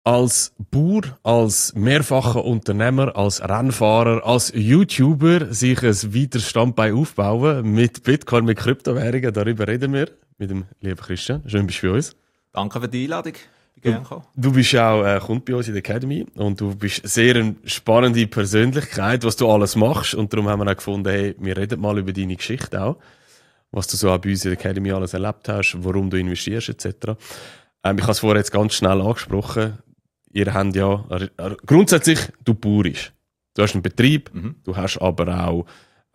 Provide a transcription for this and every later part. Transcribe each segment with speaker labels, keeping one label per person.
Speaker 1: als Bauer, als mehrfacher Unternehmer, als Rennfahrer, als YouTuber sich ein weiteres Standbein aufbauen mit Bitcoin, mit Kryptowährungen. Darüber reden wir mit dem lieben Christian. Schön, bist du bei uns.
Speaker 2: Danke für die Einladung. Ich bin gerne gekommen.
Speaker 1: Du bist auch Kunde bei uns in der Academy und du bist sehr eine spannende Persönlichkeit, was du alles machst. Und darum haben wir auch gefunden, hey, wir reden mal über deine Geschichte auch. Was du so auch bei uns in der Academy alles erlebt hast, warum du investierst etc. Ich habe es vorher jetzt ganz schnell angesprochen. Ihr habt ja grundsätzlich, du baurisch. Du hast einen Betrieb, du hast aber auch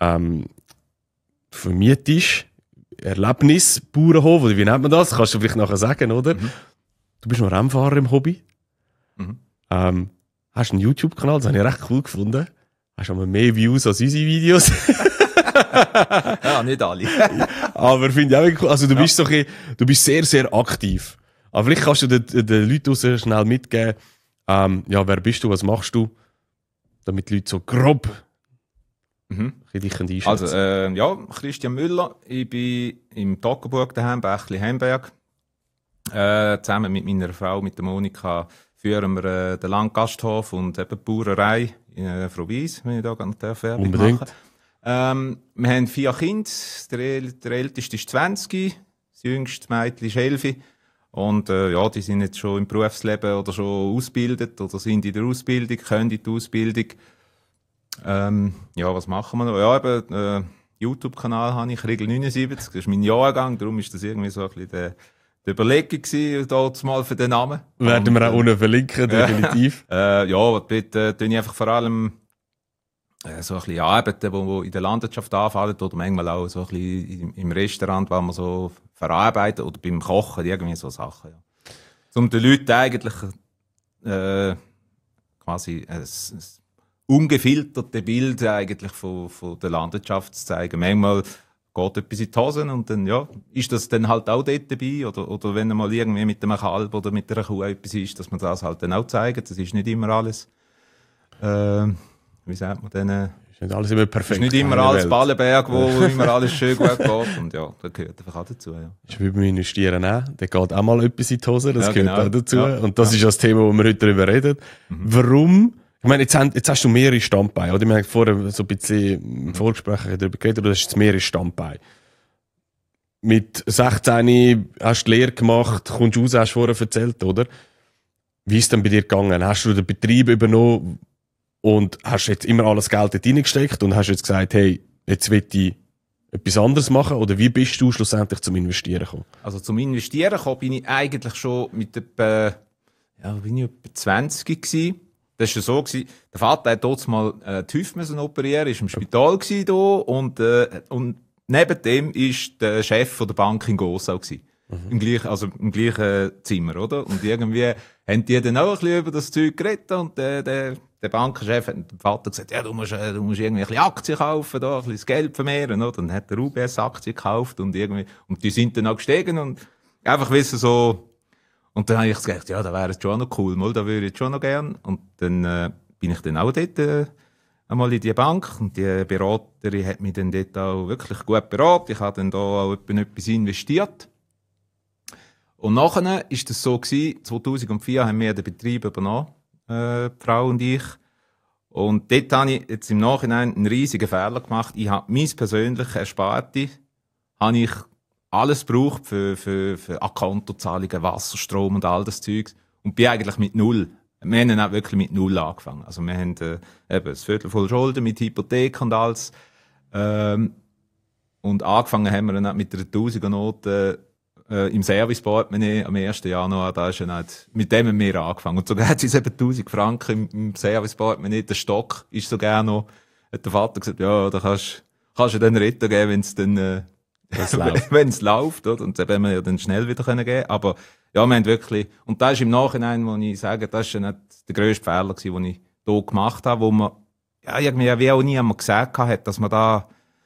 Speaker 1: vermietest Erlebnisbauernhof, oder wie nennt man das? Kannst du vielleicht nachher sagen, oder? Du bist noch Rennfahrer im Hobby. Hast einen YouTube-Kanal, das habe ich recht cool gefunden. Hast aber mehr Views als unsere Videos.
Speaker 2: Ja, nicht alle.
Speaker 1: Aber finde ich auch cool. Also du bist du bist sehr, sehr aktiv. Aber vielleicht kannst du den Leuten draussen schnell mitgeben, wer bist du, was machst du, damit die Leute so grob dich einschätzen.
Speaker 2: Also, Christian Müller, ich bin im Toggenburg daheim, Bächli-Heimberg. Zusammen mit meiner Frau, mit der Monika, führen wir den Landgasthof und eben die Bauerei in Frau Weiss, wenn ich da gerne Werbung
Speaker 1: Unbedingt.
Speaker 2: machen. Wir haben 4 Kinder, der älteste ist 20, das jüngste Mädchen ist 11. Und die sind jetzt schon im Berufsleben oder schon ausgebildet oder sind in der Ausbildung, können in die Ausbildung. Was machen wir noch? Ja, eben, YouTube-Kanal habe ich, Regel 79, das ist mein Jahrgang, darum ist das irgendwie so ein bisschen die Überlegung gewesen, dort mal für den Namen.
Speaker 1: Werden wir auch unten verlinken, definitiv.
Speaker 2: Dort tue ich einfach vor allem so ein bisschen Arbeiten, die in der Landwirtschaft anfallen, oder manchmal auch so ein bisschen im Restaurant, wo man so verarbeitet, oder beim Kochen, irgendwie so Sachen, ja. Um den Leuten eigentlich quasi ein ungefilterte Bild eigentlich von der Landwirtschaft zu zeigen. Manchmal geht etwas in die Hosen und dann, ist das dann halt auch dort dabei, oder wenn mal irgendwie mit einem Kalb oder mit einer Kuh etwas ist, dass man das halt dann auch zeigt. Das ist nicht immer alles, wie sagt man denn?
Speaker 1: Ist nicht alles immer perfekt.
Speaker 2: Ist nicht immer alles Ballenberg, wo immer alles schön gut geht. Und ja, das gehört einfach auch dazu, ja.
Speaker 1: Ist wie beim Investieren auch. Da geht auch mal etwas in die Hose, das gehört auch dazu.
Speaker 2: Ja.
Speaker 1: Und das ist das Thema, wo wir heute darüber reden. Warum? Ich meine, jetzt hast du mehrere Standbeine, oder? Wir haben vorher so ein bisschen im Vorgespräch darüber geredet, aber du hast jetzt mehrere Standbeine. Mit 16 hast du die Lehre gemacht, kommst raus, hast du vorher erzählt, oder? Wie ist es denn bei dir gegangen? Hast du den Betrieb übernommen und hast jetzt immer alles Geld dort reingesteckt und hast jetzt gesagt, hey, jetzt will ich etwas anderes machen? Oder wie bist du schlussendlich zum Investieren gekommen?
Speaker 2: Also zum Investieren gekommen bin ich eigentlich schon mit etwa 20 gewesen. Das war so gewesen. Der Vater hat dort mal die Hüfte müssen operieren, ist im Spital gewesen da, und neben dem ist der Chef von der Bank in Gossau gewesen. Im gleichen Zimmer, oder? Und irgendwie haben die dann auch ein bisschen über das Zeug geredet und der Bankenchef hat dem Vater gesagt, ja, du musst irgendwie ein bisschen Aktien kaufen, da, ein bisschen das Geld vermehren, oder? Dann hat der UBS Aktien gekauft und die sind dann auch gestiegen und einfach wissen so. Und dann habe ich gedacht, ja, da wäre es schon noch cool, mal, da würde ich schon noch gern. Und dann bin ich dann auch dort einmal in die Bank und die Beraterin hat mich dann dort auch wirklich gut beraten. Ich habe dann da auch etwas investiert. Und nachher ist das so gewesen, 2004 haben wir den Betrieb übernommen, die Frau und ich. Und dort habe ich jetzt im Nachhinein einen riesigen Fehler gemacht. Ich habe mein persönliches Ersparte, habe ich alles braucht für Akontozahlungen, Wasser, Strom und all das Zeugs. Und bin eigentlich mit null. Wir haben auch wirklich mit null angefangen. Also wir haben eben ein Viertel voll Schulden mit Hypothek und alles. Und angefangen haben wir dann auch mit einer 1000er-Note im Serviceportemonnaie am 1. Januar. Da ist ja nicht, mit dem haben wir angefangen. Und sogar hat es eben 1000 Franken im Serviceportemonnaie. Der Stock ist so gerne noch, hat der Vater gesagt, ja, da kannst du dann Retter geben, wenn es dann wenn es läuft, oder? Und das haben wir ja dann schnell wieder geben können. Aber ja, wir haben wirklich, und das ist im Nachhinein, wo ich sage, das ist ja nicht der grösste Fehler gewesen, den ich hier gemacht habe, wo man, ja, irgendwie, wie auch nie einmal gesagt hat, dass man da,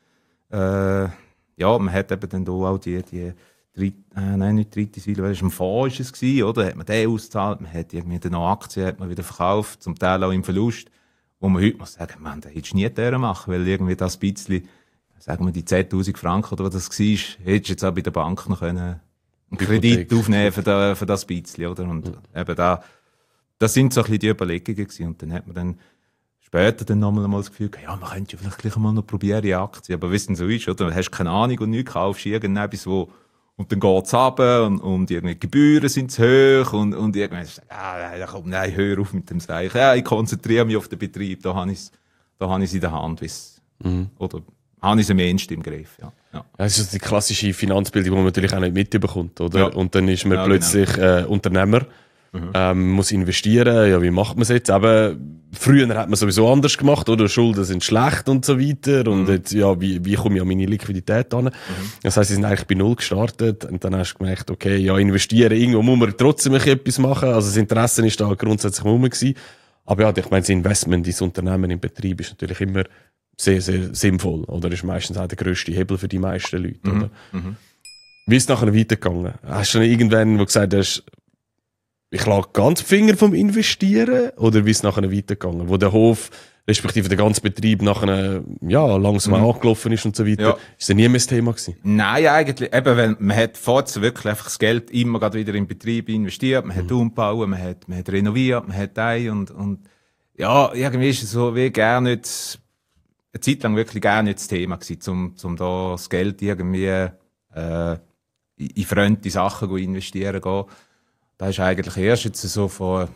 Speaker 2: man hat eben dann da auch die nicht dritte Säule, weil es im Fonds ist es gewesen, oder? Hat man den ausgezahlt, man hat irgendwie dann noch Aktien, hat man wieder verkauft, zum Teil auch im Verlust, wo man heute muss sagen, man, da hättest du nie machen, weil irgendwie das bisschen, sagen wir, die 10.000 Franken oder was das war, hättest du jetzt auch bei der Bank noch einen Kredit aufnehmen für das bisschen, oder? Und eben da das sind so ein bisschen die Überlegungen gewesen. Und dann hat man dann später dann nochmal das Gefühl, ja, man könnte ja vielleicht gleich mal noch probieren, die Aktien. Aber wie es denn so ist, oder? Du hast keine Ahnung und nichts, kaufst irgendetwas, wo, und dann geht's runter und irgendwie Gebühren sind zu hoch und irgendwann sagst du, komm, nein, hör auf mit dem Seich. Ja, ich konzentriere mich auf den Betrieb, da habe ich es in der Hand, oder habe ich es am ehesten im Griff, ja. Ja.
Speaker 1: Das ist die klassische Finanzbildung, die man natürlich auch nicht mitbekommt, oder?
Speaker 2: Ja.
Speaker 1: Und dann ist man
Speaker 2: Ja,
Speaker 1: plötzlich Unternehmer, muss investieren. Ja, wie macht man es jetzt? Eben, früher hat man sowieso anders gemacht, oder? Schulden sind schlecht und so weiter. Und jetzt, ja, wie komme ich an meine Liquidität an? Das heisst, sie sind eigentlich bei Null gestartet. Und dann hast du gemerkt, okay, ja, investieren, irgendwo muss man trotzdem etwas machen. Also das Interesse ist da grundsätzlich rum gewesen. Aber ja, ich meine, das Investment ins Unternehmen, im Betrieb ist natürlich immer sehr, sehr sinnvoll. Oder ist meistens auch der grösste Hebel für die meisten Leute, oder? Wie ist es nachher weitergegangen? Hast du dann irgendwann, wo du gesagt hast, ich lage ganz die Finger vom Investieren, oder wie ist es nachher weitergegangen? Wo der Hof, respektive der ganze Betrieb nachher, ja, langsam angelaufen ist und so weiter.
Speaker 2: Ja.
Speaker 1: Ist das nie mehr das Thema gewesen?
Speaker 2: Nein, eigentlich, eben, weil man hat vorher wirklich einfach das Geld immer gerade wieder in den Betrieb investiert, man hat umgebaut, man hat renoviert, man hat und ja, irgendwie ist es so wie gar nicht, eine Zeit lang wirklich gar nicht das Thema gewesen, um da das Geld irgendwie in fremde Sachen zu investieren gehen. Das ist eigentlich erst jetzt so vor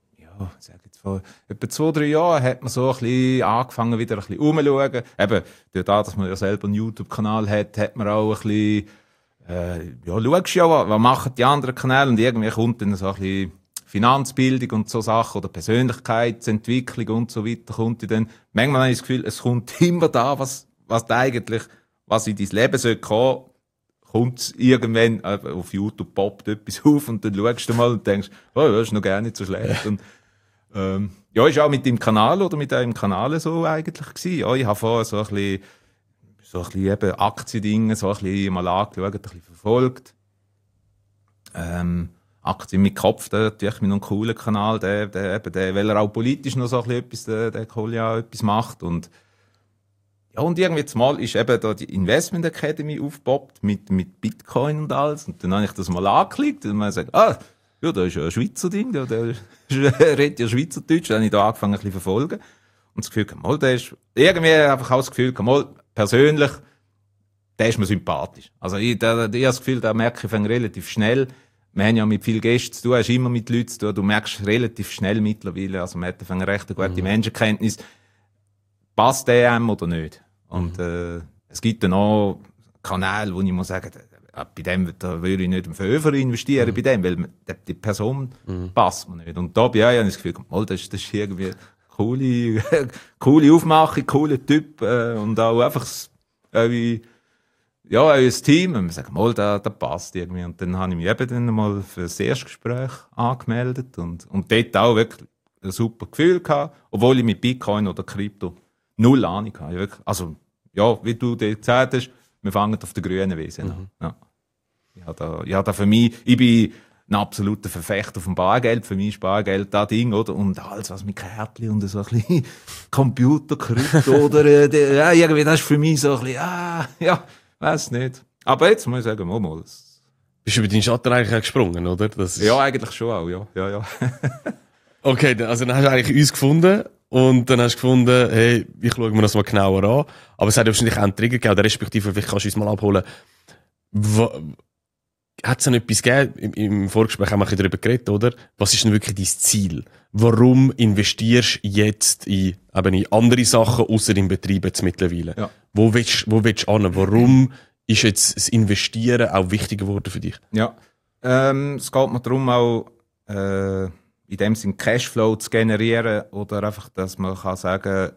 Speaker 2: etwa 2-3 Jahren hat man so ein bisschen angefangen, wieder ein bisschen umzuschauen. Eben, durch das, dass man ja selber einen YouTube-Kanal hat man auch ein bisschen, schaust ja, was machen die anderen Kanäle, und irgendwie kommt dann so ein bisschen Finanzbildung und so Sachen oder Persönlichkeitsentwicklung und so weiter, kommt dann, manchmal habe ich das Gefühl, es kommt immer da, was in dein Leben soll kommen, kommt irgendwann auf YouTube poppt etwas auf und dann schaust du mal und denkst, oh, das ist noch gar nicht so schlecht. Und, ist auch mit dem Kanal oder mit einem Kanal so eigentlich gewesen. Ja, ich habe vorher so ein bisschen eben Aktiendinge so ein bisschen mal angeschaut, ein bisschen verfolgt. Aktien mit Kopf, der natürlich mit einem coolen Kanal, der, weil er auch politisch noch so ein bisschen etwas, der Kohl ja etwas macht. Und ja, und irgendwie zumal ist eben da die Investment Academy aufgepoppt mit Bitcoin und alles. Und dann habe ich das mal angeklickt und man sagt, ja, da ist ja ein Schweizer Ding, der redet ja Schweizerdeutsch. Dann habe ich da angefangen, ein bisschen verfolgen. Und das Gefühl, mal, der ist, irgendwie einfach auch das Gefühl, mal, persönlich, der ist mir sympathisch. Also ich habe das Gefühl, da merke ich relativ schnell. Wir haben ja mit vielen Gästen zu tun, hast immer mit Leuten zu tun, du merkst relativ schnell mittlerweile, also man hat eine recht gute Menschenkenntnis, passt der einem oder nicht? Und es gibt dann auch Kanäle, wo ich muss sagen, bei dem da würde ich nicht im Veröfer investieren, bei dem, weil die Person passt mir nicht. Und da bin ich auch das Gefühl, das ist irgendwie eine coole Aufmachung, cooler Typ und auch einfach euer Team. Und wir sagen, da passt irgendwie. Und dann habe ich mich eben dann mal für das Erstgespräch angemeldet und dort auch wirklich ein super Gefühl gehabt, obwohl ich mit Bitcoin oder Krypto null Ahnung habe. Also, ja, wie du dir gesagt hast, wir fangen auf der grünen Wiese an. Ja. Ich habe da für mich, ich bin ein absoluter Verfechter vom Bargeld. Für mich ist Bargeld das Ding, oder? Und alles, was mit Kärtchen und so ein bisschen Computer, Krypto oder, irgendwie, das ist für mich so ein bisschen, weiss nicht. Aber jetzt muss ich sagen, mal.
Speaker 1: Bist du über deinen Schatten eigentlich auch gesprungen, oder? Das ist...
Speaker 2: Ja, eigentlich schon auch, ja.
Speaker 1: Okay, also dann hast du eigentlich uns gefunden und dann hast du gefunden, hey, ich schaue mir das mal genauer an. Aber es hat wahrscheinlich auch einen Trigger gegeben, oder respektive, vielleicht kannst du uns mal abholen. Hat es denn etwas gegeben? Im Vorgespräch haben wir ein bisschen darüber geredet, oder? Was ist denn wirklich dein Ziel? Warum investierst du jetzt in andere Sachen, außer im Betrieb jetzt mittlerweile? Ja. Wo willst du hin? Warum ist jetzt das Investieren auch wichtiger geworden für dich?
Speaker 2: Ja, es geht mir darum, auch in dem Sinn Cashflow zu generieren oder einfach, dass man kann sagen,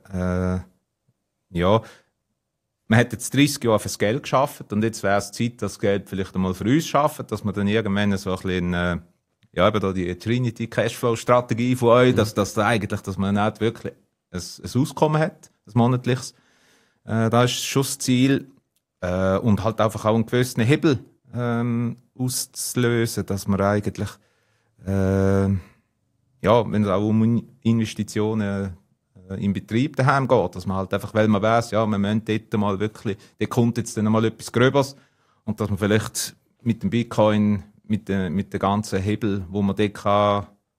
Speaker 2: man hat jetzt 30 Jahre fürs Geld geschafft und jetzt wäre es Zeit, das Geld vielleicht einmal für uns schafft, dass man dann irgendwann so ein bisschen, eben da die Trinity Cashflow Strategie von euch, dass man nicht wirklich ein Auskommen hat, ein monatliches. Das ist schon das Ziel. Und halt einfach auch einen gewissen Hebel auszulösen, dass man eigentlich, wenn es auch um Investitionen im Betrieb daheim geht, dass man halt einfach, weil man weiss, wir müssen dort mal wirklich, da kommt jetzt dann mal etwas Gröbers und dass man vielleicht mit dem Bitcoin, mit den ganzen Hebel, wo man dort kann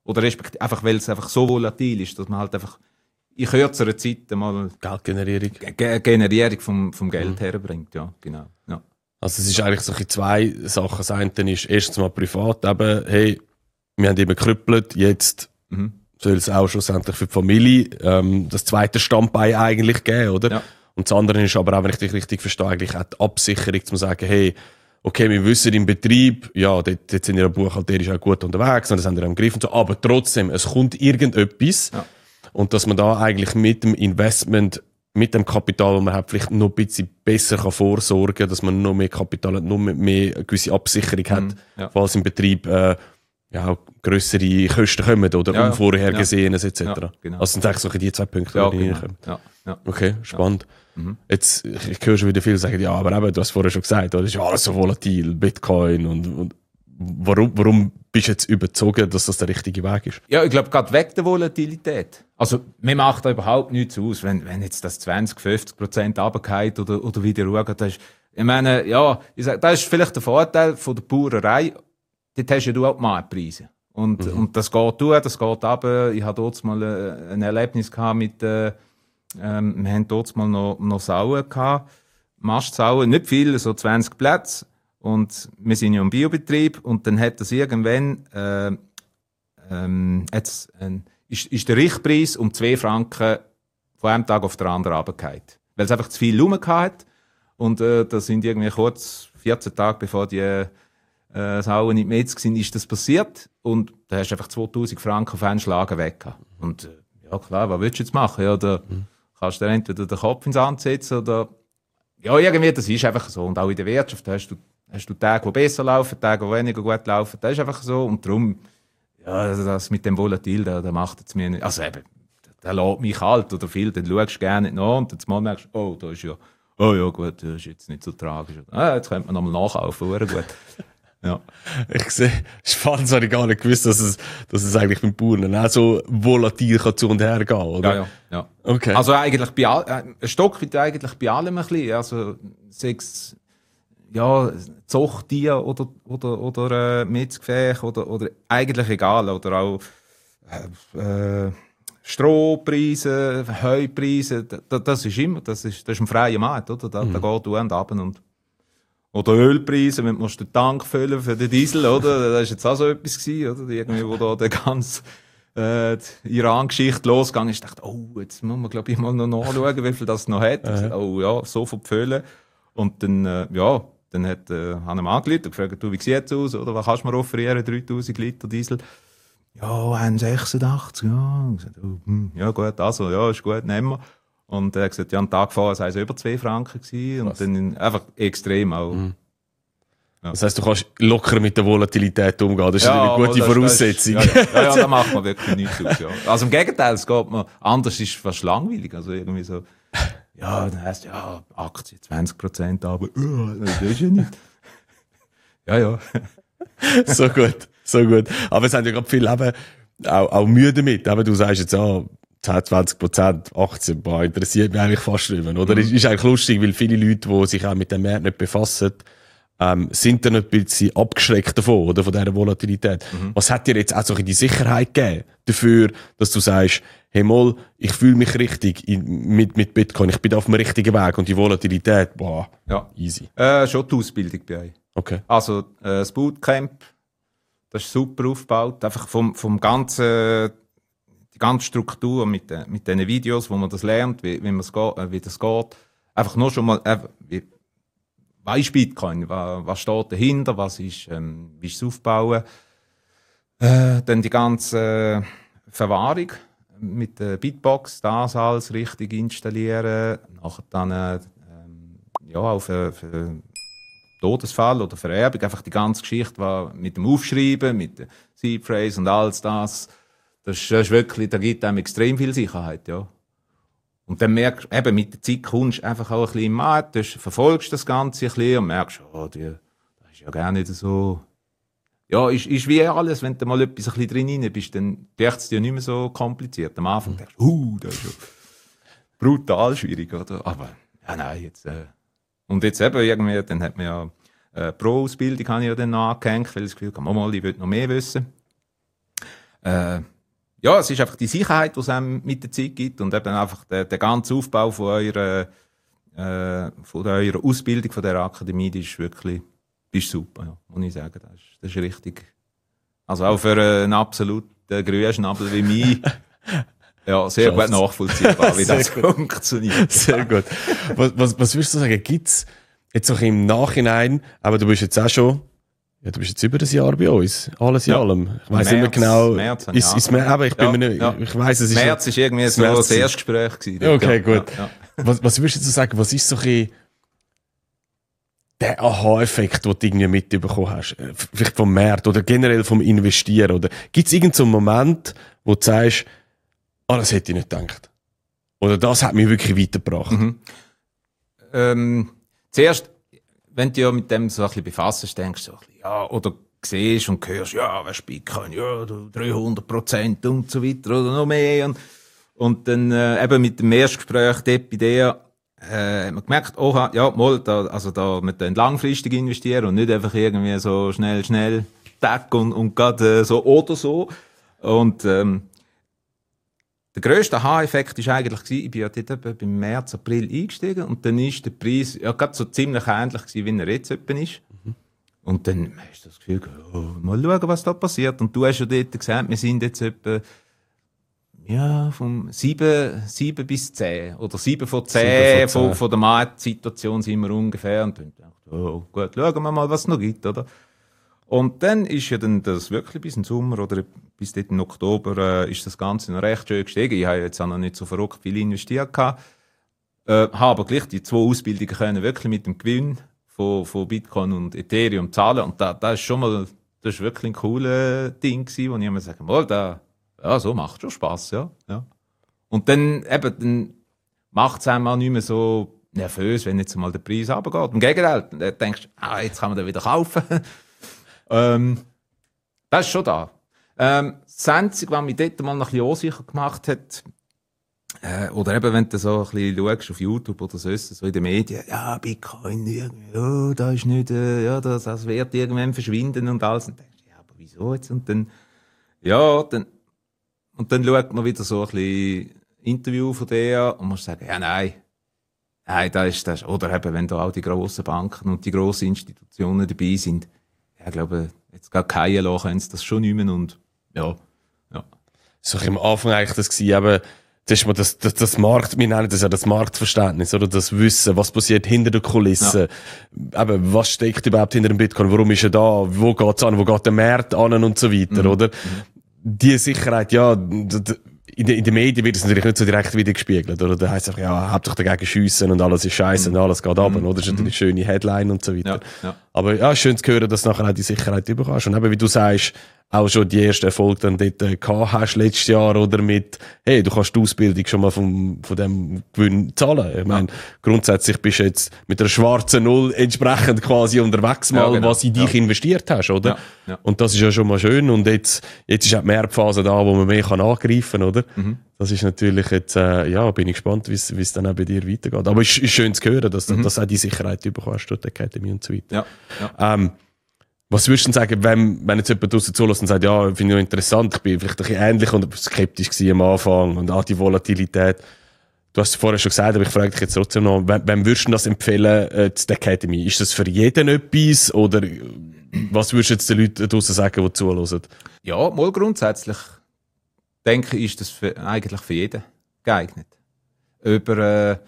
Speaker 2: Oder respektive einfach, weil es einfach so volatil ist, dass man halt einfach in kürzerer Zeit mal
Speaker 1: Geldgenerierung.
Speaker 2: Generierung vom Geld herbringt. Ja, genau. Ja.
Speaker 1: Also es ist eigentlich so zwei Sachen. Das eine ist erstens mal privat, eben, hey, wir haben eben gekrüppelt, jetzt soll es auch schlussendlich für die Familie das zweite Standbein eigentlich geben, oder? Ja. Und das andere ist aber auch, wenn ich dich richtig verstehe, eigentlich auch die Absicherung, zu sagen, hey, okay, wir wissen im Betrieb, ja, dort sind ihr buchhalterisch auch gut unterwegs und das haben wir im Griff und so, aber trotzdem, es kommt irgendetwas und dass man da eigentlich mit dem Investment, mit dem Kapital, das man hat, vielleicht noch ein bisschen besser kann vorsorgen kann, dass man noch mehr Kapital hat, noch mehr eine gewisse Absicherung hat, falls im Betrieb grössere Kosten kommen oder Unvorhergesehenes etc.
Speaker 2: Ja, genau.
Speaker 1: Also sind eigentlich so die zwei Punkte, die reinkommen.
Speaker 2: Ja.
Speaker 1: Okay, spannend. Jetzt, ich höre schon wieder viele sagen, ja, aber eben, du hast vorher schon gesagt, das ist ja alles so volatil, Bitcoin und warum bist du jetzt überzeugt, dass das der richtige Weg ist?
Speaker 2: Ja, ich glaube, gerade wegen der Volatilität. Also, mir macht da überhaupt nichts aus, wenn jetzt das 20-50% runtergeht oder wieder schaut. Ich meine, ja, ich sag, das ist vielleicht der Vorteil von der Bauerei. Dort hast ja du auch die Marktpreise. Und das geht durch, das geht runter. Ich hatte dort mal ein Erlebnis gehabt mit, wir haben dort mal noch Sauen gehabt. Mastsauen, nicht viel, so 20 Plätze. Und wir sind ja im Biobetrieb und dann hat das irgendwann, ist der Richtpreis um 2 Franken von einem Tag auf den anderen runtergefallen. Weil es einfach zu viel Lumen hat. Und da sind irgendwie kurz 14 Tage bevor die Sauen in die Metz waren, ist das passiert. Und da hast du einfach 2000 Franken auf einen Schlag weg. Und ja klar, was willst du jetzt machen? Ja, da kannst du dir entweder den Kopf ins Hand setzen oder ja, irgendwie, das ist einfach so. Und auch in der Wirtschaft hast du Tage, die besser laufen, Tage, die weniger gut laufen. Das ist einfach so. Und darum, ja, das mit dem Volatil, da macht es mir nicht. Also eben, der lässt mich kalt oder viel, dann schaust du gerne nicht nach und dann mal merkst du, oh, da ist ja, oh ja, gut, das ist jetzt nicht so tragisch. Jetzt könnte man nochmal nachkaufen, gut. Ja.
Speaker 1: Ich sehe, spannend, habe ich gar nicht gewusst, dass es eigentlich beim Bauern auch so volatil kann zu und her gehen, oder?
Speaker 2: Ja.
Speaker 1: Okay.
Speaker 2: Also eigentlich ein Stock wird eigentlich bei allem ein bisschen, also sechs, ja, Zuchttier oder Mitzgefäß oder eigentlich egal, oder auch Strohpreise, Heupreise, das ist immer, das ist ein freier Markt, oder? Da geht du und ab und oder Ölpreise, wenn du den Tank füllen für den Diesel, oder? Das war jetzt auch so etwas gewesen, oder? Irgendwie, wo da der ganze Iran-Geschichte losgegangen ist. Ich dachte, oh, jetzt muss man, glaube ich, mal noch nachschauen, wie viel das noch hat. Oh ja, so viel Pföhle. Und dann, dann hat Hannem angerufen und gefragt, du, wie sieht's aus, oder? Was kannst du mir offerieren? 3000 Liter Diesel. Ja, 1,86, ja. Ich gesagt, ja gut, also, ja, ist gut, nehmen wir. Und er hat gesagt, ja, am Tag vorher sei es über 2 Franken gewesen. Und dann einfach extrem auch. Ja.
Speaker 1: Das heisst, du kannst locker mit der Volatilität umgehen. Das ist eine gute Voraussetzung.
Speaker 2: Ja, da macht man wirklich nichts aus. Ja. Also im Gegenteil, es geht mir anders, ist fast langweilig. Also irgendwie so, ja, dann heisst ja, Aktien 20%, aber das ist ja nicht. Ja.
Speaker 1: So gut. Aber es haben ja gerade viele eben auch Mühe damit. Aber du sagst jetzt, 10-20% Aktien, interessiert mich eigentlich fast nicht mehr, oder? Ist eigentlich lustig, weil viele Leute, die sich auch mit dem Markt nicht befassen, sind dann ein bisschen abgeschreckt davon, oder? Von dieser Volatilität. Was hat dir jetzt auch so die Sicherheit gegeben dafür, dass du sagst, hey mal, ich fühle mich richtig mit Bitcoin, ich bin auf dem richtigen Weg und die Volatilität, easy.
Speaker 2: Schon die Ausbildung bei euch.
Speaker 1: Okay.
Speaker 2: Also, das Bootcamp, das ist super aufgebaut, einfach vom ganzen, die ganze Struktur mit den Videos, wo man das lernt, wie das geht. Einfach nur schon mal, was ist Bitcoin? Was steht dahinter? Wie ist es aufbauen? Dann die ganze Verwahrung mit der Bitbox, das alles richtig installieren. Nachher dann, auch für Todesfall oder Vererbung, einfach die ganze Geschichte mit dem Aufschreiben, mit der Seed Phrase und alles das. Das ist wirklich, da gibt einem extrem viel Sicherheit, ja. Und dann merkst du, eben mit der Zeit kommst du einfach auch ein bisschen im Markt, verfolgst das Ganze ein bisschen und merkst, das ist ja gar nicht so, ja, ist wie alles, wenn du mal etwas ein bisschen drin bist, dann wird es dir nicht mehr so kompliziert. Am Anfang denkst du, das ist ja brutal schwierig, oder? Aber, ja, nein, jetzt, und jetzt eben irgendwie, dann hat man ja, Pro-Ausbildung habe ich ja dann noch angehängt, weil ich das Gefühl habe, ich will noch mehr wissen. ja, es ist einfach die Sicherheit, die es einem mit der Zeit gibt und eben einfach der ganze Aufbau von eurer Ausbildung, von der Akademie, die ist wirklich super, ja, muss ich sagen. Das ist richtig. Also auch für einen absoluten Grünschnabel wie mich, ja, sehr gut nachvollziehbar, wie das funktioniert.
Speaker 1: Sehr gut. Was würdest du sagen, gibt's jetzt auch im Nachhinein, aber du bist jetzt auch schon, ja, du bist jetzt über ein Jahr bei uns, alles in allem. Ich weiss nicht mehr genau.
Speaker 2: März,
Speaker 1: aber ich bin mir nicht, ich weiss, es ist.
Speaker 2: März ist irgendwie so das Erstgespräch gewesen.
Speaker 1: Okay, gut. Ja. Was würdest du so sagen, was ist so ein der Aha-Effekt, den du irgendwie mitbekommen hast? Vielleicht vom Markt oder generell vom Investieren? Oder gibt es irgendeinen Moment, wo du sagst, das hätte ich nicht gedacht? Oder das hat mich wirklich weitergebracht?
Speaker 2: Zuerst, wenn du ja mit dem so ein bisschen befasst, denkst du so ein bisschen, ja, oder siehst und hörst, ja, wer Bitcoin, ja, 300% und so weiter oder noch mehr. Und dann eben mit dem Erstgespräch dort bei der hat man gemerkt, oh, ja, mal, da wir langfristig investieren und nicht einfach irgendwie so schnell, tack und gerade so oder so. Und der grösste Aha-Effekt war eigentlich, ich bin ja dort etwa im März, April eingestiegen und dann ist der Preis ja gerade so ziemlich ähnlich gewesen, wie er jetzt etwa ist. Und dann hast du das Gefühl, oh, mal schauen, was da passiert. Und du hast ja dort gesagt, wir sind jetzt etwa ja, vom 7 bis 10 oder 7 von 10 von der Marktsituation sind wir ungefähr. Und dann dachte ich, oh, gut, schauen wir mal, was es noch gibt, oder? Und dann ist ja dann das wirklich bis im Sommer oder bis dort im Oktober ist das Ganze noch recht schön gestiegen. Ich habe jetzt auch noch nicht so verrückt viel investiert gehabt. Habe aber gleich die 2 Ausbildungen können wirklich mit dem Gewinn von Bitcoin und Ethereum zahlen. Und das ist schon mal, das ist wirklich ein cooles Ding gewesen, wo ich immer sage, mal, ja, so macht schon Spass, ja. Und dann macht es einem auch nicht mehr so nervös, wenn jetzt mal der Preis runtergeht. Im Gegenteil, dann denkst du, jetzt kann man den wieder kaufen. Das ist schon da. Das Einzige, was mich dort mal noch ein bisschen unsicher gemacht hat, oder eben, wenn du so ein bisschen schaust auf YouTube oder so in den Medien, ja, Bitcoin, ja, da ist nicht, ja, das wird irgendwann verschwinden und alles. Und dann denkst du, ja, aber wieso jetzt? Und dann schaut man wieder so ein bisschen Interview von der und muss sagen, ja, nein, das ist, oder eben, wenn da auch die grossen Banken und die grossen Institutionen dabei sind, ja, ich glaube, jetzt gar keine lassen, können sie das schon nehmen und, ja.
Speaker 1: So am Anfang eigentlich das gewesen, eben, das ist mal das Markt, wir nennen das ja das Marktverständnis, oder das Wissen, was passiert hinter der Kulisse, eben, was steckt überhaupt hinter dem Bitcoin, warum ist er da, wo geht's an, wo geht der Markt an und so weiter, oder? Die Sicherheit, ja, in den Medien wird es natürlich nicht so direkt wiedergespiegelt, oder? Da heisst es einfach, ja, habt euch dagegen schiessen und alles ist scheiße und alles geht runter, oder? Das ist natürlich eine schöne Headline und so weiter.
Speaker 2: Ja.
Speaker 1: Aber ja, schön zu hören, dass du nachher auch die Sicherheit bekommst. Und eben, wie du sagst, auch schon die ersten Erfolge dann dort gehabt hast letztes Jahr, oder mit, hey, du kannst die Ausbildung schon mal von dem Gewinn zahlen. Ich meine, grundsätzlich bist du jetzt mit einer schwarzen Null entsprechend quasi unterwegs mal, genau, was in dich investiert hast, oder? Ja. Und das ist ja schon mal schön. Und jetzt ist auch die Mehrphase da, wo man mehr angreifen kann, oder? Das ist natürlich jetzt, bin ich gespannt, wie es dann auch bei dir weitergeht. Aber es ist schön zu hören, dass du auch die Sicherheit bekommst durch die Academy und so weiter. Ja. Was würdest du sagen, wenn jetzt jemand draussen zulässt und sagt, ja, finde ich interessant, ich bin vielleicht ein bisschen ähnlich und skeptisch gewesen am Anfang und auch die Volatilität. Du hast es vorher schon gesagt, aber ich frage dich jetzt trotzdem noch, wem würdest du das empfehlen, die Academy? Ist das für jeden etwas oder was würdest du jetzt den Leuten draussen sagen, die zuhören?
Speaker 2: Ja, mal grundsätzlich denke ich, ist das eigentlich für jeden geeignet. Über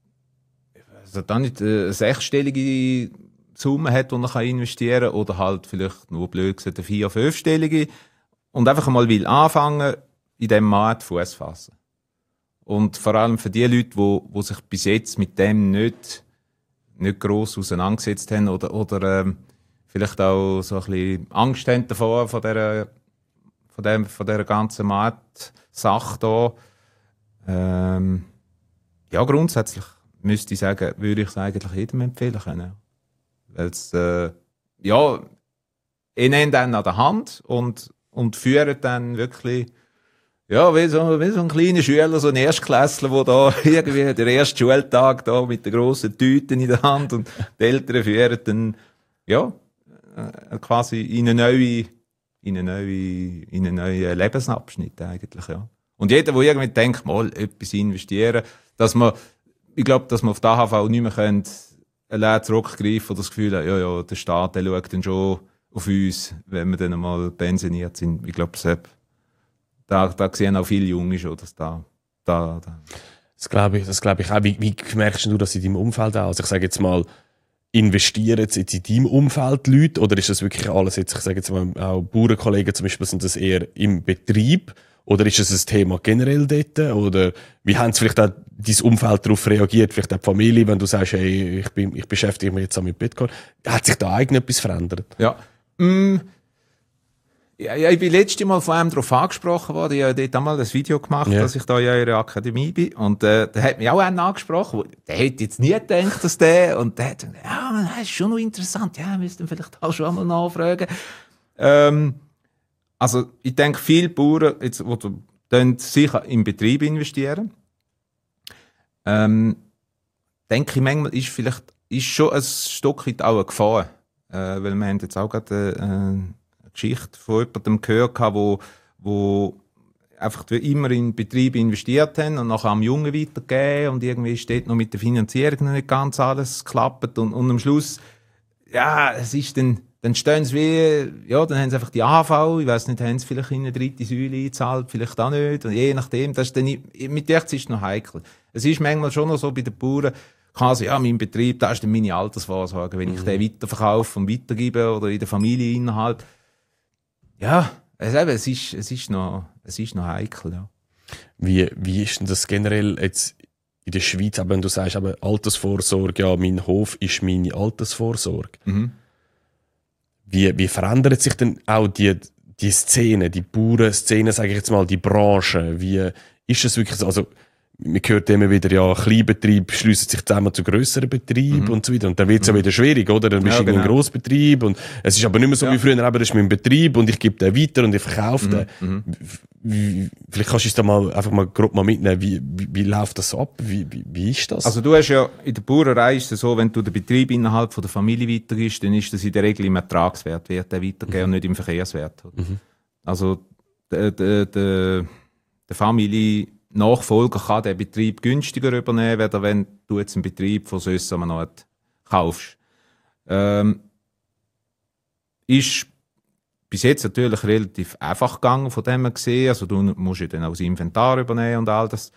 Speaker 2: also dann nicht eine sechsstellige Summe hat, die man investieren kann, oder halt vielleicht nur blöd gesagt eine 4-, 5-stellige und einfach mal will anfangen, in diesem Markt Fuß fassen. Und vor allem für die Leute, die sich bis jetzt mit dem nicht gross auseinandergesetzt haben oder vielleicht auch so ein bisschen Angst haben davor, von dieser ganzen Marktsache da. Ja, grundsätzlich würde ich es eigentlich jedem empfehlen können. Weil es, ich nehme dann an der Hand und führe dann wirklich, ja, wie so ein kleiner Schüler, so ein Erstklässler, der da irgendwie den ersten Schultag da mit den grossen Tüten in der Hand und die Eltern führen dann, ja, quasi in eine in einen neuen Lebensabschnitt eigentlich, ja. Und jeder, der irgendwie denkt, mal etwas investieren, ich glaube, dass man auf die AHV nicht mehr allein zurückgreifen oder das Gefühl hat, ja, der Staat, der schaut dann schon auf uns, wenn wir dann einmal pensioniert sind. Ich glaube, da sehen auch viele Junge schon, dass da.
Speaker 1: Das glaube ich auch. Wie merkst du das in deinem Umfeld auch? Also ich sage jetzt mal, investieren jetzt in deinem Umfeld Leute oder ist das wirklich alles jetzt, ich sage jetzt mal auch Bauernkollegen zum Beispiel, sind das eher im Betrieb oder ist das ein Thema generell dort oder wie haben sie vielleicht auch dein Umfeld darauf reagiert, vielleicht auch die Familie, wenn du sagst, hey, ich beschäftige mich jetzt auch mit Bitcoin, hat sich da eigentlich etwas verändert?
Speaker 2: Ja. Ja, ich bin letztes Mal von einem darauf angesprochen worden. Ich habe dort einmal ein Video gemacht, dass ich da in eurer Akademie bin. Und der hat mich auch einen angesprochen. Der hätte jetzt nie gedacht, dass der... Und der hat gesagt, ja, das ist schon noch interessant. Ja, wir müssten vielleicht auch schon einmal nachfragen. Also, ich denke, viele Bauern, jetzt, die sicher im Betrieb investieren. Denke ich manchmal, ist schon ein Stück weit auch eine Gefahr. Weil wir haben jetzt auch gerade... Geschichte von jemandem gehört, wo einfach immer in Betriebe investiert haben und nachher am Jungen weitergeben und irgendwie steht noch mit der Finanzierung noch nicht ganz alles geklappt und am Schluss, ja, es ist dann stehen sie wie, ja, dann haben sie einfach die AHV, ich weiss nicht, haben sie vielleicht in eine dritte Säule eingezahlt, vielleicht auch nicht und je nachdem, das ist dann, mit der ist es noch heikel. Es ist manchmal schon noch so bei den Bauern, quasi, ja, mein Betrieb, das ist dann meine Altersvorsorge, wenn ich den weiterverkaufe und weitergebe oder in der Familie innerhalb. Ja, es ist noch heikel, ja.
Speaker 1: Wie ist denn das generell jetzt in der Schweiz, wenn du sagst, aber Altersvorsorge, ja, mein Hof ist meine Altersvorsorge. Mhm. Wie verändert sich denn auch die Szene, die Bauernszene, sage ich jetzt mal, die Branche? Wie ist es wirklich so? Also, man hört immer wieder, ja, Kleinbetriebe schliessen sich zusammen zu grösseren Betrieben und so weiter. Und dann wird es ja wieder schwierig, oder? Dann bist du in einem Grossbetrieb und es ist aber nicht mehr so wie früher, aber das ist mein Betrieb und ich gebe den weiter und ich verkaufe den. Vielleicht kannst du uns da mal einfach mal grob mal mitnehmen, wie läuft das ab? Wie ist das?
Speaker 2: Also du hast ja, in der Bauerei ist es so, wenn du den Betrieb innerhalb von der Familie weitergibst, dann ist das in der Regel im Ertragswert, wird der weitergegeben und nicht im Verkehrswert. Also der Familie Nachfolger kann den Betrieb günstiger übernehmen, wenn du jetzt einen Betrieb von so einer Art kaufst. Ist bis jetzt natürlich relativ einfach gegangen, von dem her gesehen. Also du musst ja dann auch das Inventar übernehmen und all das.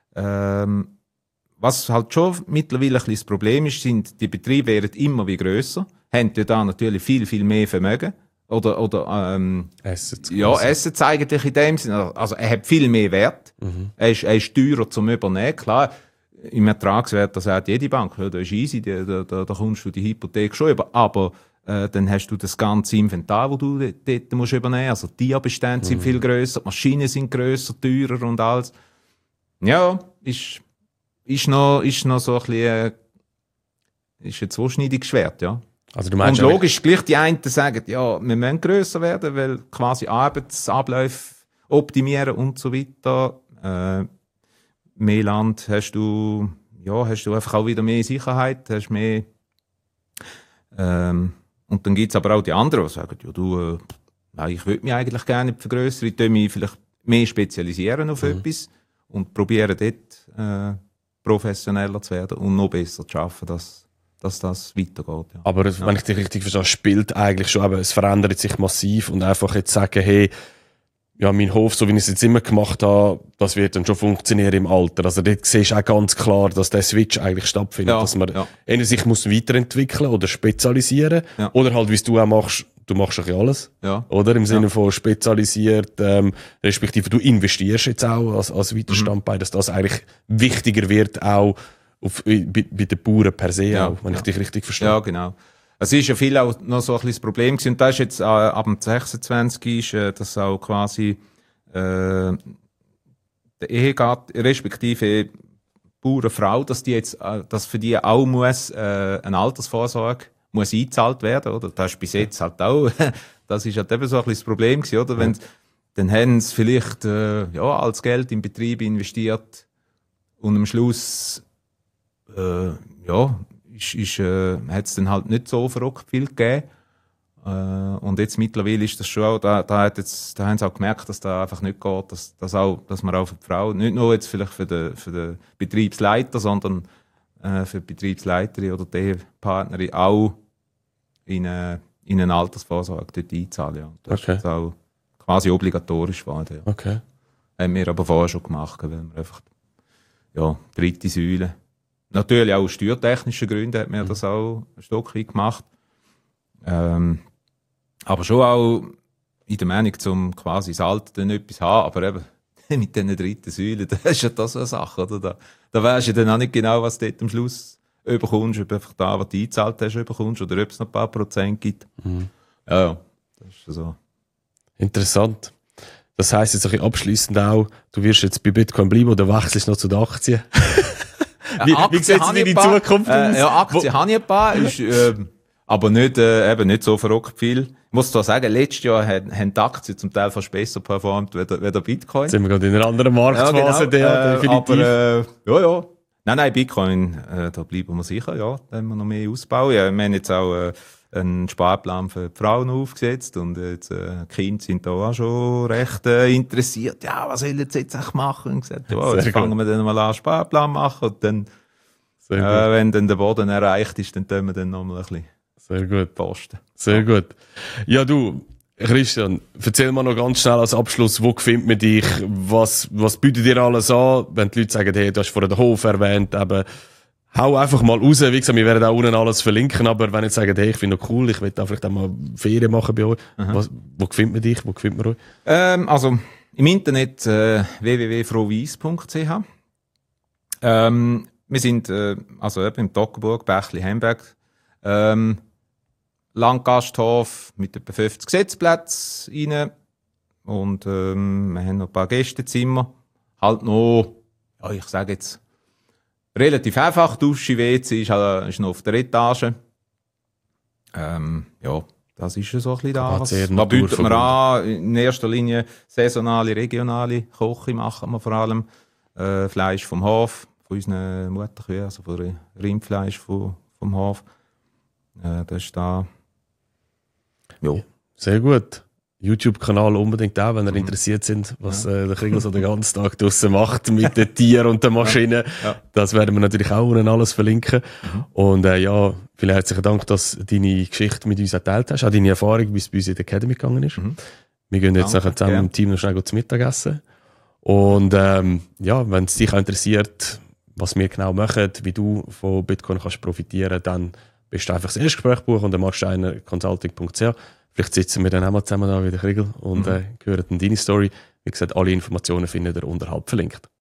Speaker 2: Was halt schon mittlerweile ein bisschen das Problem ist, sind, die Betriebe werden immer wie grösser, haben ja da natürlich viel, viel mehr Vermögen. Oder
Speaker 1: Assets.
Speaker 2: Ja, Assets eigentlich in dem Sinne. Also er hat viel mehr Wert. Er ist teurer zum Übernehmen. Klar, im Ertragswert, das sagt jede Bank, ja, da ist easy, da kommst du die Hypothek schon über. Aber dann hast du das ganze Inventar, das du dort musst übernehmen. Also die Tierbestände sind viel grösser, die Maschinen sind grösser, teurer und alles. Ja, ist noch so ein bisschen, ist ein zweischneidiges Schwert, ja.
Speaker 1: Also du meinst
Speaker 2: und logisch, gleich die einen sagen, ja, wir müssen grösser werden, weil quasi Arbeitsabläufe optimieren und so weiter. Mehr Land hast du einfach auch wieder mehr Sicherheit, hast mehr. Und dann gibt es aber auch die anderen, die sagen, ja, ich würde mich eigentlich gerne vergrößern, ich würde mich vielleicht mehr spezialisieren auf etwas und probieren dort professioneller zu werden und noch besser zu arbeiten, dass das weitergeht. Ja.
Speaker 1: Aber wenn ich dich richtig verstehe, spielt eigentlich schon, aber es verändert sich massiv und einfach jetzt sagen, hey, ja, mein Hof, so wie ich es jetzt immer gemacht habe, das wird dann schon funktionieren im Alter. Also dort siehst du auch ganz klar, dass der Switch eigentlich stattfindet, dass man entweder sich muss weiterentwickeln oder spezialisieren oder halt, wie du auch machst, du machst ein alles, oder? Im Sinne von spezialisiert, respektive du investierst jetzt auch als Weiterstandbein, dass das eigentlich wichtiger wird auch bei den Bauern per se auch, wenn ich dich richtig verstehe.
Speaker 2: Ja, genau. Es ist ja viel auch noch so ein bisschen das Problem gewesen. Und da ist jetzt ab dem 26 ist das auch quasi der Ehegatte, respektive Bauernfrau, dass für die auch muss eine Altersvorsorge muss eingezahlt werden, oder? Das ist bis jetzt halt auch, das ist halt eben so ein bisschen das Problem gewesen, oder? Wenn, dann haben sie vielleicht als Geld im Betrieb investiert und am Schluss hat es dann halt nicht so verrückt viel gegeben. Und jetzt mittlerweile ist das schon auch, da haben sie auch gemerkt, dass das einfach nicht geht, dass man auch für die Frau, nicht nur jetzt vielleicht für den Betriebsleiter, sondern für die Betriebsleiterin oder die Partnerin auch in eine Altersvorsorge dort einzahlen. Ja. Das ist jetzt auch quasi obligatorisch geworden. Ja.
Speaker 1: Okay.
Speaker 2: Haben wir aber vorher schon gemacht, weil wir einfach, dritte Säule. Natürlich auch aus steuertechnischen Gründen hat man das auch ein Stück weit gemacht. Aber schon auch in der Meinung, um quasi das Alter dann etwas zu haben, aber eben mit diesen dritten Säulen, das ist ja das so eine Sache, oder? Da weisst du dann auch nicht genau, was du dort am Schluss überkommst, ob einfach da, was du eingezahlt hast, überkommst, oder ob es noch ein paar Prozent gibt. Ja, das ist so.
Speaker 1: Interessant. Das heisst jetzt ein bisschen abschliessend auch, du wirst jetzt bei Bitcoin bleiben oder wechselst noch zu den Aktien? Wie sieht es in deine Zukunft aus?
Speaker 2: Ja, Aktien habe ich ein paar, aber nicht so verrückt viel. Ich muss zwar sagen, letztes Jahr haben die Aktien zum Teil fast besser performt wie der Bitcoin.
Speaker 1: Jetzt sind wir gerade in einer anderen Marktphase,
Speaker 2: definitiv. Aber, Nein, Bitcoin, da bleiben wir sicher, ja. Da haben wir noch mehr ausbauen. Ja, wir haben jetzt auch einen Sparplan für die Frauen aufgesetzt und jetzt, die Kinder sind da auch schon recht interessiert. Ja, was sollen sie jetzt eigentlich machen? Und gesagt, jetzt fangen wir dann mal an, Sparplan machen und dann, wenn dann der Boden erreicht ist, dann tun wir dann nochmal ein bisschen
Speaker 1: sehr gut.
Speaker 2: Posten.
Speaker 1: Sehr gut. Ja, du, Christian, erzähl mal noch ganz schnell als Abschluss, wo findet man dich? Was bietet dir alles an? Wenn die Leute sagen, hey, du hast vorhin den Hof erwähnt, eben, hau einfach mal raus. Wie gesagt, wir werden auch unten alles verlinken, aber wenn ihr sagt, hey, ich finde noch cool, ich will da vielleicht auch mal Ferien machen bei euch, wo findet man dich? Wo findet man euch?
Speaker 2: Also, im Internet www.frohwies.ch. Wir sind im Toggenburg, Bächli, Hamburg. Landgasthof mit etwa 50 Sitzplätzen rein. Und wir haben noch ein paar Gästezimmer. Halt noch, ich sage jetzt, relativ einfach. Dusche, WC ist noch auf der Etage. Das ist so ein bisschen das. Da bieten wir an, in erster Linie saisonale, regionale Küche machen wir vor allem. Fleisch vom Hof, von unseren Mutterkühen, also von Rindfleisch vom Hof. Das ist da. Ja.
Speaker 1: Sehr gut. YouTube-Kanal unbedingt auch, wenn ihr interessiert sind, was der Kriegel so den ganzen Tag draussen macht mit den Tieren und den Maschinen. Ja. Das werden wir natürlich auch unten alles verlinken. Und vielen herzlichen Dank, dass du deine Geschichte mit uns geteilt hast, auch deine Erfahrung, wie es bei uns in der Academy gegangen ist. Wir gehen jetzt nachher zusammen im Team noch schnell zum Mittagessen. Und wenn es dich auch interessiert, was wir genau machen, wie du von Bitcoin kannst profitieren, dann bist du einfach das Erstgespräch unter marksteinerconsulting.ch. Vielleicht sitzen wir dann auch mal zusammen da wie der Kriegel und hören dann deine Story. Wie gesagt, alle Informationen findet ihr unterhalb verlinkt.